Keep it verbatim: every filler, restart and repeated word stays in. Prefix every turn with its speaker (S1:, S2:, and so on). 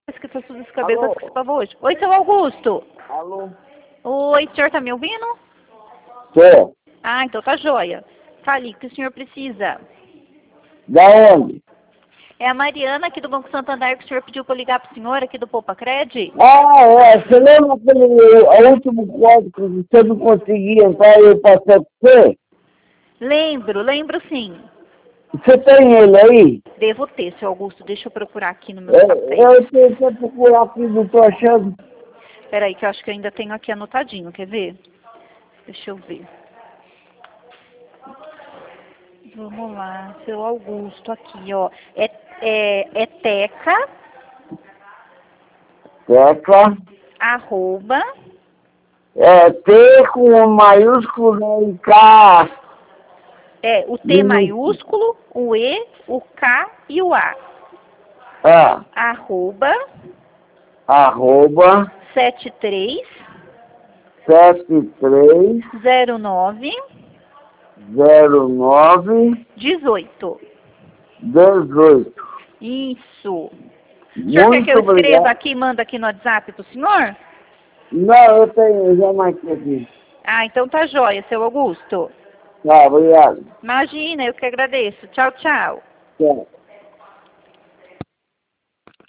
S1: que tá subindo as cabeças
S2: Alô?
S1: que você tava hoje. Oi, seu Augusto.
S2: Alô?
S1: Oi, o senhor tá me ouvindo?
S2: Tô.
S1: Ah, então tá joia. Fale, o que o senhor precisa?
S2: Da onde?
S1: É a Mariana aqui do Banco Santander que o senhor pediu pra eu ligar pro senhor aqui do Poupa Cred?
S2: Ah, é. Você lembra aquele o último código que você não conseguia entrar e eu passei pra você?
S1: Lembro, lembro sim.
S2: Você tem ele aí?
S1: Devo ter, seu Augusto. Deixa eu procurar aqui no meu
S2: É,
S1: papéis.
S2: eu tentei procurar aqui, não tô achando.
S1: Peraí, que eu acho que eu ainda tenho aqui anotadinho, quer ver? Deixa eu ver. Vamos lá, seu Augusto aqui, ó. É, é, é teca,
S2: Teca.
S1: arroba,
S2: É T com um maiúsculo né, e K.
S1: é o T
S2: minúsculo.
S1: maiúsculo, o E, o K e o A.
S2: É.
S1: Arroba,
S2: Arroba.
S1: sete três
S2: Sete três
S1: zero nove
S2: zero nove
S1: dezoito.
S2: dezoito.
S1: Isso. O senhor quer que eu
S2: Muito
S1: escreva
S2: obrigado.
S1: aqui e manda aqui no WhatsApp pro senhor?
S2: Não, eu tenho, já marquei aqui.
S1: Ah, então tá jóia, seu Augusto.
S2: Tá, obrigado.
S1: Imagina, eu que agradeço. Tchau, tchau.
S2: Tchau.